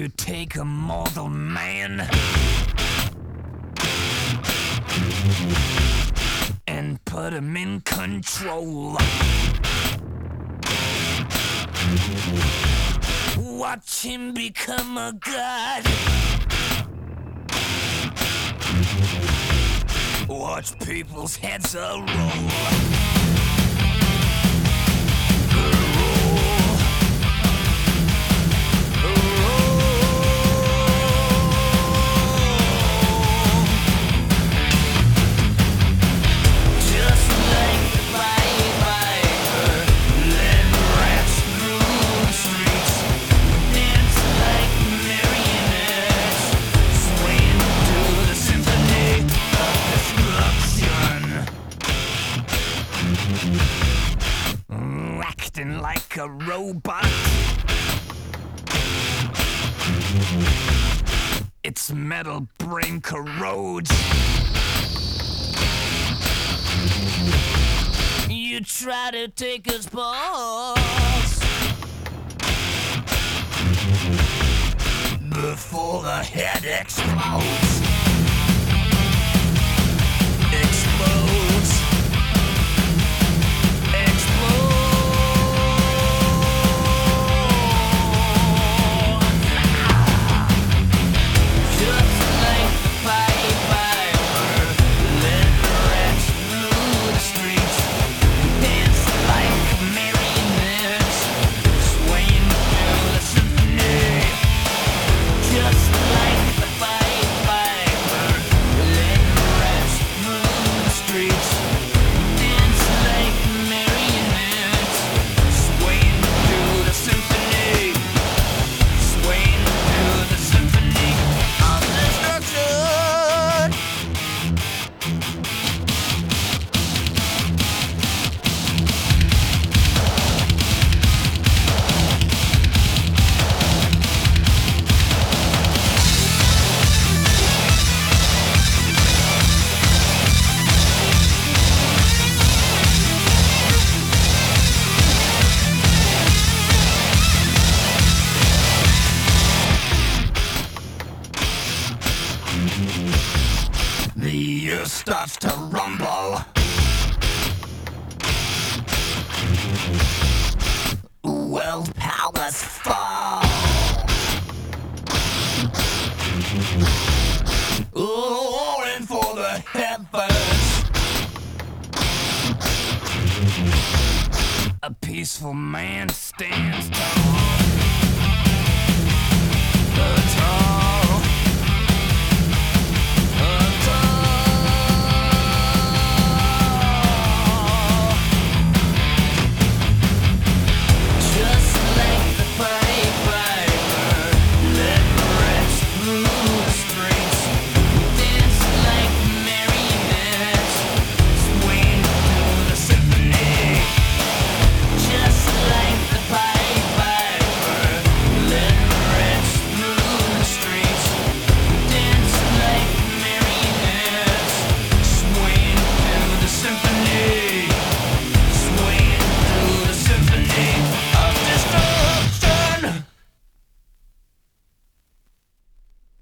You take a mortal man and put him in control. Watch him become a god. Watch people's heads roll. Acting like a robot. Its metal brain corrodes. You try to take his pulse before the head explodes. Explodes. The earth starts to rumble. World powers fall. Roaring for the heavens. A peaceful man stands tall.